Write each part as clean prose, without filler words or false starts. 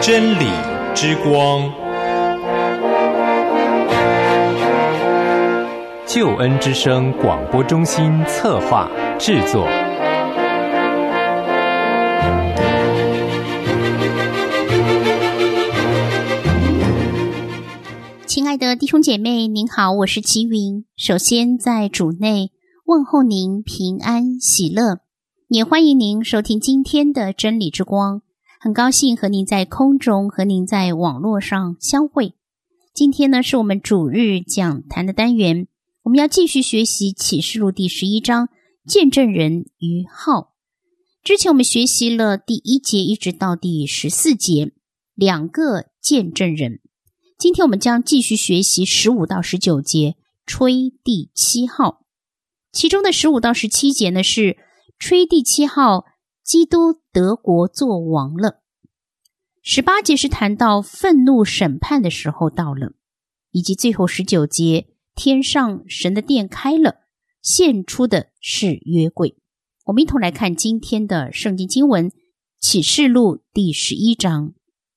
真理之光，救恩之声广播中心策划制作。 亲爱的弟兄姐妹，您好，我是齐云。首先在主内问候您平安喜乐，也欢迎您收听今天的真理之光。很高兴和您在空中和您在网络上相会。今天呢是我们主日讲坛的单元，我们要继续学习启示录第11章见证人于浩。之前我们学习了第1节一直到第14节两个见证人，今天我们将继续学习15到19节吹第7号，其中的15到17节呢是吹第7号，基督得国作王了。18节是谈到愤怒审判的时候到了，以及最后19节天上神的殿开了，现出的是约柜。我们一同来看今天的圣经经文，启示录第11章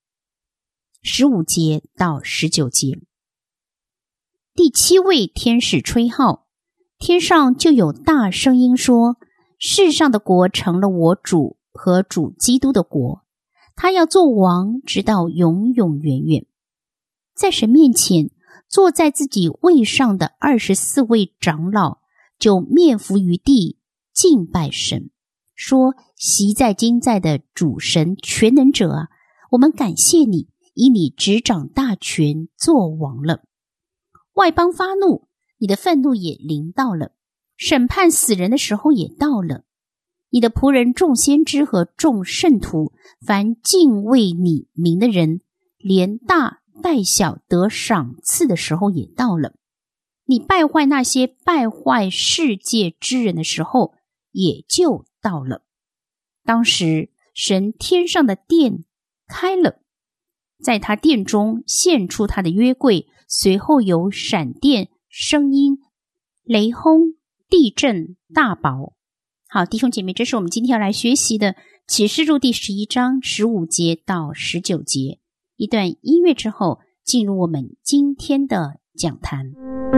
15节到19节。第7位天使吹号，天上就有大声音说，世上的国成了我主和主基督的国，他要做王直到永永远远。在神面前坐在自己位上的24位长老就面伏于地敬拜神，说，昔在今在的主神全能者啊，我们感谢你，以你执掌大权做王了。外邦发怒，你的愤怒也临到了，审判死人的时候也到了。你的仆人众先知和众圣徒，凡敬畏你名的人，连大带小得赏赐的时候也到了。你败坏那些败坏世界之人的时候也就到了。当时神天上的殿开了，在他殿中现出他的约柜，随后有闪电、声音、雷轰、地震、大雹。好，弟兄姐妹，这是我们今天要来学习的启示录第11章15节到19节。一段音乐之后，进入我们今天的讲坛。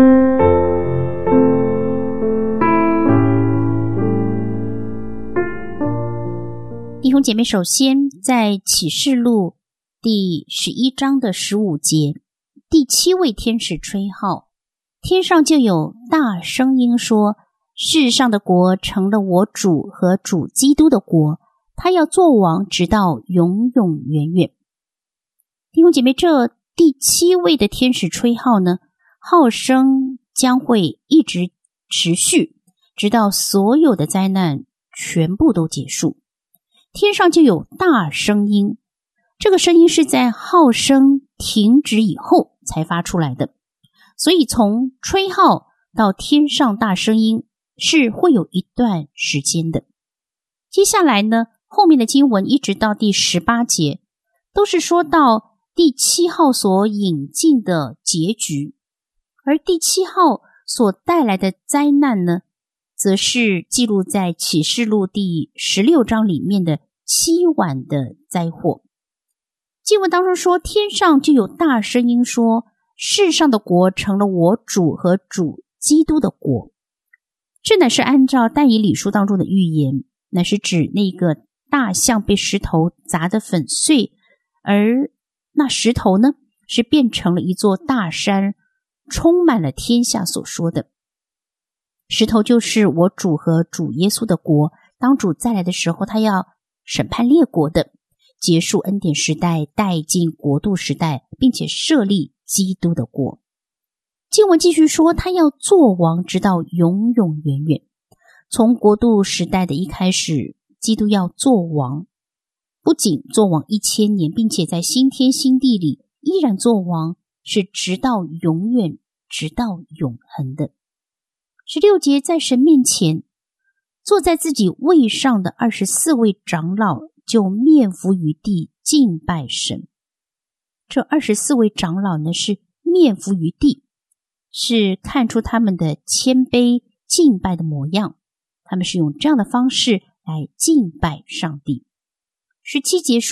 弟兄姐妹，首先在启示录第11章的15节，第7位天使吹号，天上就有大声音说，世上的国成了我主和主基督的国，他要做王直到永永远远。弟兄姐妹，这第7位的天使吹号呢，号声将会一直持续，直到所有的灾难全部都结束。天上就有大声音，这个声音是在号声停止以后才发出来的，所以从吹号到天上大声音是会有一段时间的。接下来呢，后面的经文一直到第18节都是说到第7号所引进的结局，而第7号所带来的灾难呢，则是记录在启示录第16章里面的7晚的灾祸。经文当中说，天上就有大声音说，世上的国成了我主和主基督的国。这乃是按照但以理书当中的预言，乃是指那个大象被石头砸得粉碎，而那石头呢，是变成了一座大山，充满了天下所说的。石头就是我主和主耶稣的国，当主再来的时候，他要审判列国的，结束恩典时代，带进国度时代，并且设立基督的国。经文继续说，他要做王直到永永远远。从国度时代的一开始，基督要做王，不仅做王1000年，并且在新天新地里依然做王，是直到永远，直到永恒的。16节，在神面前坐在自己位上的24位长老就面伏于地敬拜神。这24位长老呢，是面伏于地，是看出他们的谦卑敬拜的模样，他们是用这样的方式来敬拜上帝。17节说，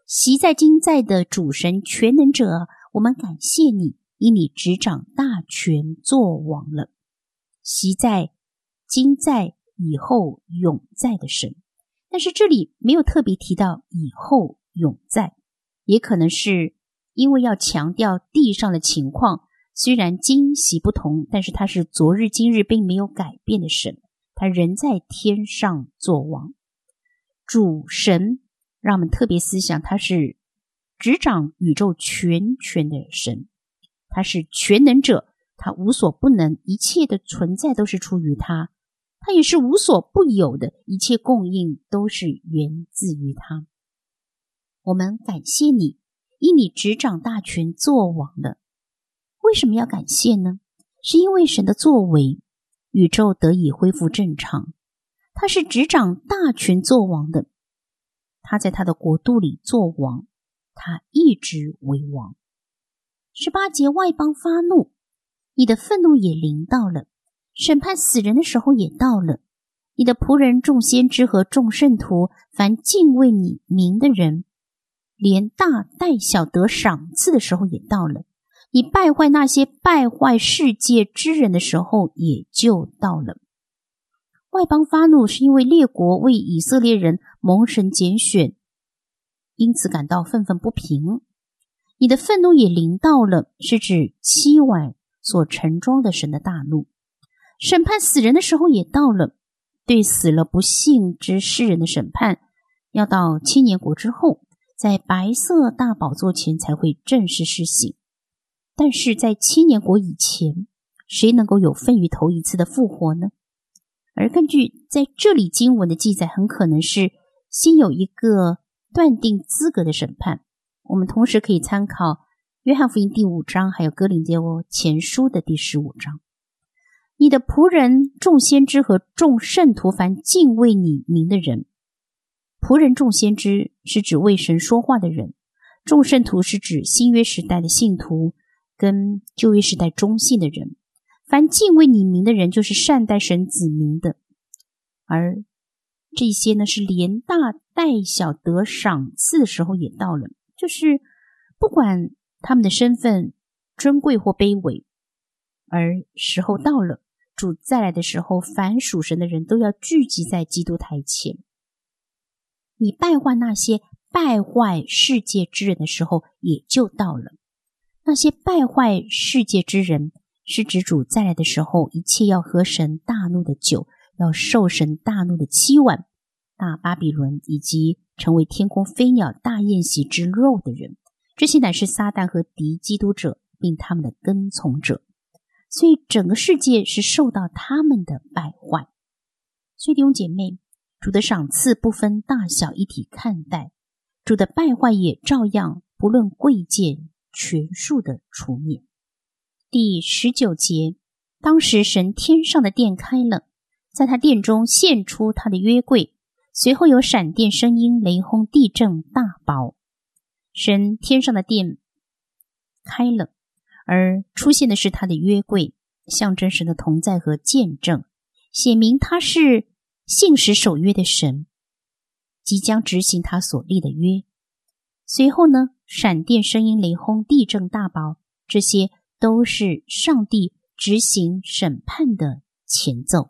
习在今在的主神全能者，我们感谢你，因你执掌大权，作王了。习在今在以后永在的神，但是这里没有特别提到以后永在，也可能是因为要强调地上的情况，虽然今习不同，但是他是昨日今日并没有改变的神，他仍在天上作王。主神让我们特别思想，他是执掌宇宙全权的神，他是全能者，他无所不能，一切的存在都是出于他，他也是无所不有的，一切供应都是源自于他。我们感谢你，因你执掌大权，作王了。为什么要感谢呢？是因为神的作为，宇宙得以恢复正常，他是执掌大权作王的，他在他的国度里作王，他一直为王。18节，外邦发怒，你的愤怒也临到了，审判死人的时候也到了，你的仆人众先知和众圣徒，凡敬畏你名的人，连大带小得赏赐的时候也到了，你败坏那些败坏世界之人的时候也就到了。外邦发怒是因为列国为以色列人蒙神拣选，因此感到愤愤不平。你的愤怒也临到了，是指7晚所盛装的神的大怒。审判死人的时候也到了，对死了不信之世人的审判，要到7年国之后，在白色大宝座前才会正式施行。但是在7年国以前，谁能够有份于头一次的复活呢？而根据在这里经文的记载，很可能是先有一个断定资格的审判。我们同时可以参考约翰福音第5章，还有哥林多前书的第15章。你的仆人众先知和众圣徒，凡敬畏你名的人。仆人众先知是指为神说话的人，众圣徒是指新约时代的信徒跟旧约时代中信的人。凡敬畏你名的人，就是善待神子民的。而这些呢，是连大带小得赏赐的时候也到了，就是不管他们的身份尊贵或卑微，而时候到了，主再来的时候，凡属神的人都要聚集在基督台前。你败坏那些败坏世界之人的时候也就到了。那些败坏世界之人是指主再来的时候，一切要喝神大怒的酒，要受神大怒的7晚，大巴比伦，以及成为天空飞鸟大宴席之肉的人，这些乃是撒旦和敌基督者，并他们的跟从者。所以整个世界是受到他们的败坏。所以弟兄姐妹，主的赏赐不分大小一体看待，主的败坏也照样不论贵贱全数的除灭。第19节，当时神天上的殿开了，在他殿中现出他的约柜，随后有闪电声音、雷轰、地震、大雹。神天上的殿开了，而出现的是他的约柜，象征神的同在和见证，显明他是信实守约的神，即将执行他所立的约。随后呢，闪电声音、雷轰、地震、大雹，这些都是上帝执行审判的前奏。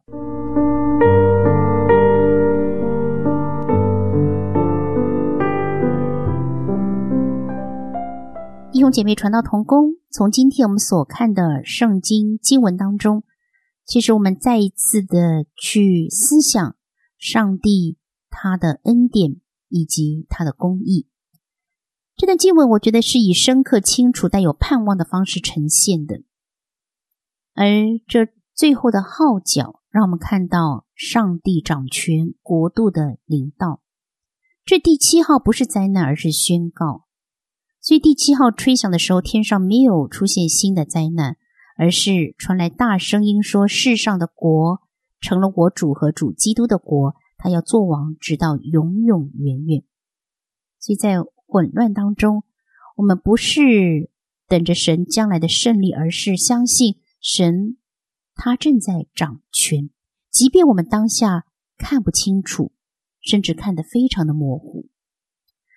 弟兄姐妹，传道同工，从今天我们所看的圣经经文当中，其实我们再一次的去思想上帝他的恩典以及他的公义。这段经文我觉得是以深刻、清楚、带有盼望的方式呈现的，而这最后的号角让我们看到上帝掌权国度的临到。这第7号不是灾难，而是宣告。所以第7号吹响的时候，天上没有出现新的灾难，而是传来大声音说，世上的国成了我主和主基督的国，他要作王直到永永远远。所以在混乱当中，我们不是等着神将来的胜利，而是相信神他正在掌权，即便我们当下看不清楚，甚至看得非常的模糊。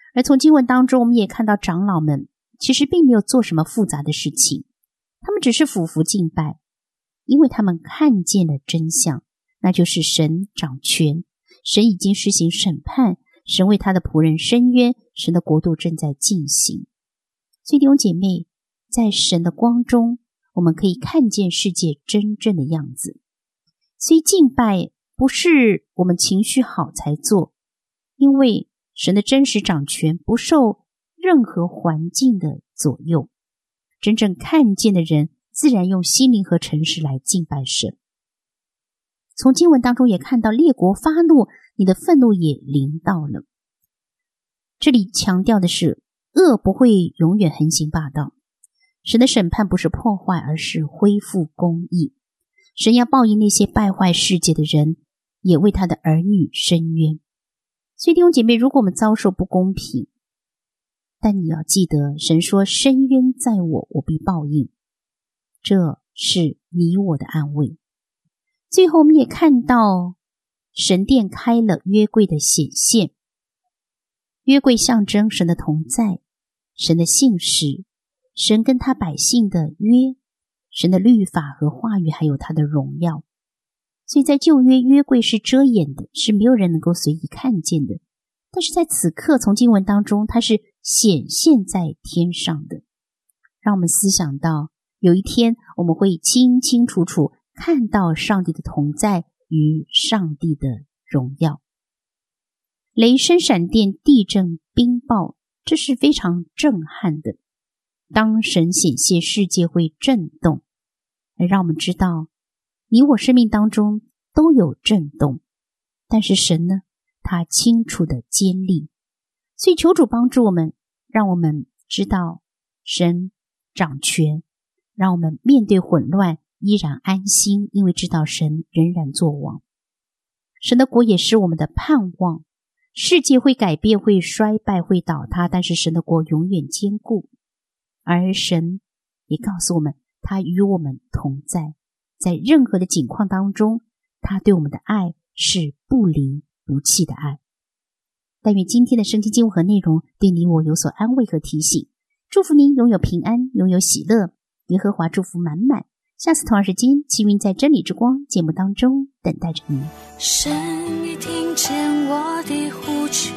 而从经文当中，我们也看到长老们其实并没有做什么复杂的事情，他们只是俯伏敬拜，因为他们看见了真相，那就是神掌权，神已经施行审判，神为他的仆人伸冤，神的国度正在进行。所以弟兄姐妹，在神的光中，我们可以看见世界真正的样子。所以敬拜不是我们情绪好才做，因为神的真实掌权不受任何环境的左右。真正看见的人，自然用心灵和诚实来敬拜神。从经文当中也看到，列国发怒，你的愤怒也临到了。这里强调的是，恶不会永远横行霸道，神的审判不是破坏，而是恢复公义。神要报应那些败坏世界的人，也为他的儿女伸冤。所以弟兄姐妹，如果我们遭受不公平，但你要记得，神说伸冤在我，我必报应，这是你我的安慰。最后我们也看到神殿开了，约柜的显现。约柜象征神的同在，神的信实，神跟他百姓的约，神的律法和话语，还有他的荣耀。所以在旧约，约柜是遮掩的，是没有人能够随意看见的。但是在此刻，从经文当中，它是显现在天上的，让我们思想到有一天我们会清清楚楚看到上帝的同在与上帝的荣耀。雷声闪电，地震冰雹，这是非常震撼的。当神显现，世界会震动，而让我们知道你我生命当中都有震动，但是神呢，他清楚的坚立。所以求主帮助我们，让我们知道神掌权，让我们面对混乱依然安心，因为知道神仍然作王。神的国也是我们的盼望。世界会改变，会衰败，会倒塌，但是神的国永远坚固。而神也告诉我们，他与我们同在，在任何的境况当中，他对我们的爱是不离不弃的爱。但愿今天的圣经经文和内容对你我有所安慰和提醒，祝福您拥有平安，拥有喜乐，耶和华祝福满满。下次同样时间，齐云在真理之光节目当中等待着您。 神已听见我的呼求，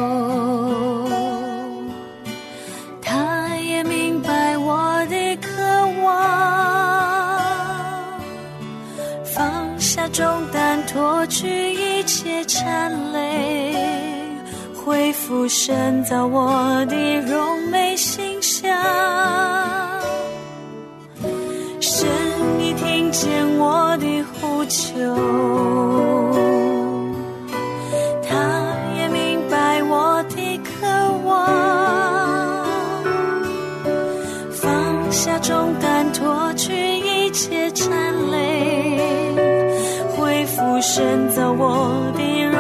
他也明白我的渴望，放下重担，脱去一切缠累，恢复神造我的荣美形象。神已听见我的呼求，他也明白我的渴望，放下重担，脱去一切缠累，恢复神造我的